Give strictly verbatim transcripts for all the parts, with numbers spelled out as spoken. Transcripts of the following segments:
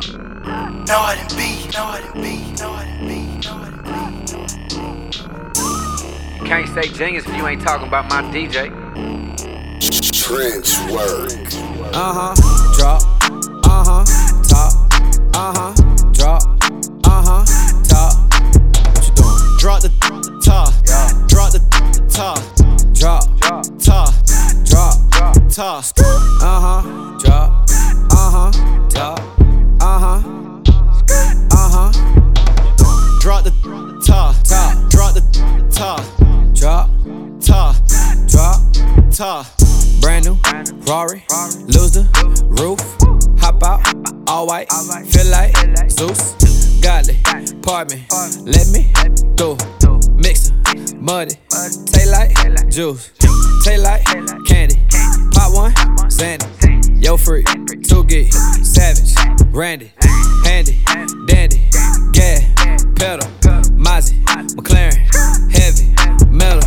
Northern B, Northern B, Northern B, Northern B. You can't say genius if you ain't talking about my D J. Trench work. Uh huh. Drop. Uh huh. Top. Uh huh. Drop. Uh huh. Top. What you doing? Drop the top. Yeah. Drop the top. Drop. Drop. Top. Drop. Drop. Top. Uh huh. Drop. Uh huh. Top. Uh huh. Uh huh. Drop the top. Top. Drop the top. Drop. Top. Drop. Top. Brand new. Rory. Lose the roof. Hop out. All white. Feel like Zeus. Godly. Apartment. Let me through. Mixer. Muddy. Taste like juice. Taste like candy. Pop one. Sandy. Yo free. Two gig. Savage. Randy. Handy. Dandy. Gas. Pedal. Mozzie. McLaren. Heavy. Metal.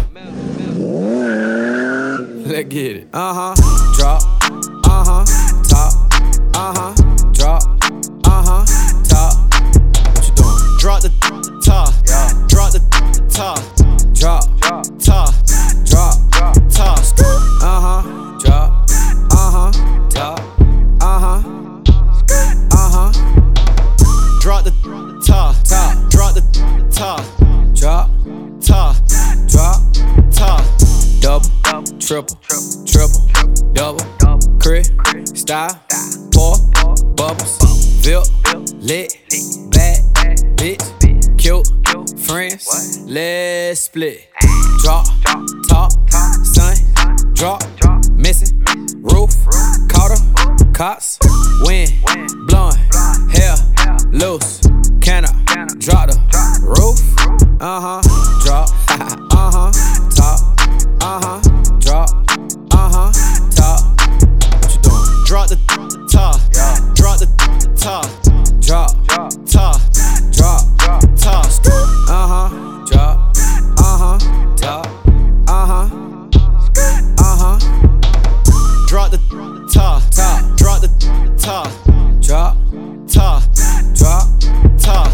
Let's get it. Uh huh. Drop. Uh huh. Top. Uh huh. Drop. Uh huh. Top. What you doing? Drop the top. Yeah. Drop the top. Drop. Drop. Top. Drop. Drop. Top. Uh huh. Drop. Uh huh. Top. Uh huh. Uh huh. Drop the top. Top. Drop the top. Drop. Top. Drop. Top. Double. Double. Triple. Triple. Triple. Double. Double. Crib. Crib. Style. Style. Pour. Pour. Bubbles. Bubbles. Vilk. Vilk. Lit. Lit. Bad. Bad. Bitch. Bitch. Cute. Cute. Friends. What? Let's split. Ay. Drop. Drop. Top. Top. Sun. Sun. Drop. Drop. Missing. Miss. Roof. Roof. Caught her. Ooh. Cops. Wind. Wind. Blowing. Blowing. Hair. Hair. Loose. Can I? Can I? Drop the Drop. roof. Roof. Uh huh. Drop. Uh huh. Top. Uh huh. Drop. Uh huh. Top. What you doing? Drop the top. Yeah. Drop the top. Drop. Drop. Top. Drop. Drop. Top. Uh huh. Drop. Uh huh. Top. Uh huh. Uh huh. Drop the top. Top. Drop the top. Drop. Top. Drop. Top.